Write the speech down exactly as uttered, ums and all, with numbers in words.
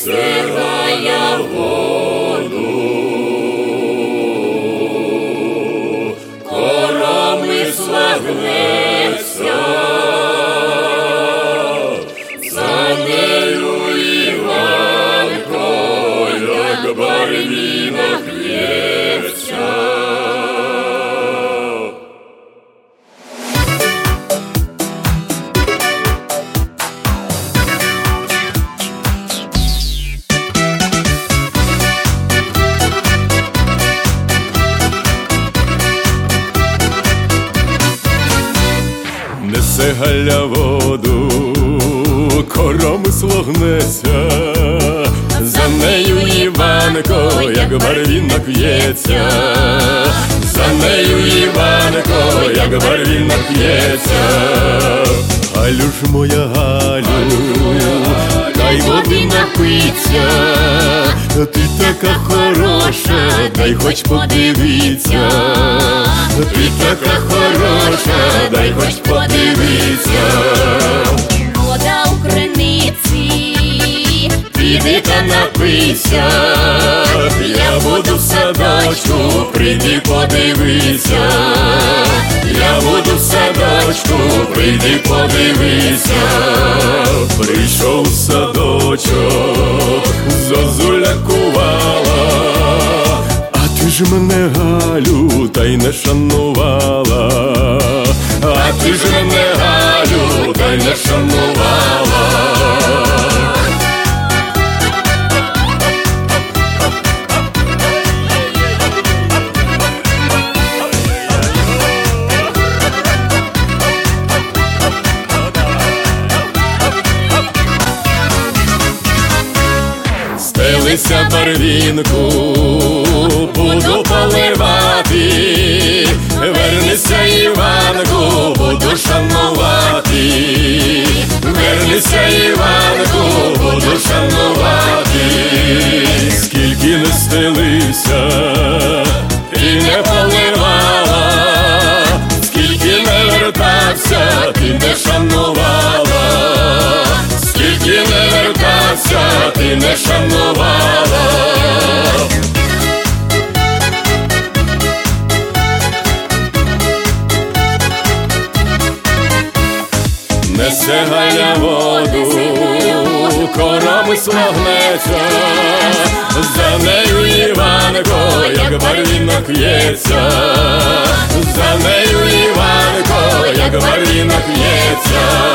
несе гая воду, коромисла гнеться, за нею Іванко, як барвінок в'ється. Несе Галя воду, коромисло гнеться, за нею Іванко, як барвінок в'ється, за нею Іванко, як барвінок в'ється. Галю ж моя, Галю, дай води напиться, ти така хороша, дай хоч подивіться, ти така хороша, дай хоч подивіться. Вода у криниці, Піди та напийся, я буду в садочку, прийди подивися, я буду в садочку, прийди подивися. Прийшов в садочок, зозуля кувала, а ти ж мене, Галю, та й не шанувала, а ти ж мене, Галю, та й не шанувала. Стелися барвінку, буду поливати, вернися, Іванку, буду шанувати, вернися, Іванку, буду шанувати. Скільки не стелився, ти не поливала, скільки не вертався, ти не шанувала, скільки не вертався, ти не шанувала. Несе Галя воду, коромисло гнеться, за нею Іванко, як барвінок в'ється, за нею Іванко, як барвінок в'ється.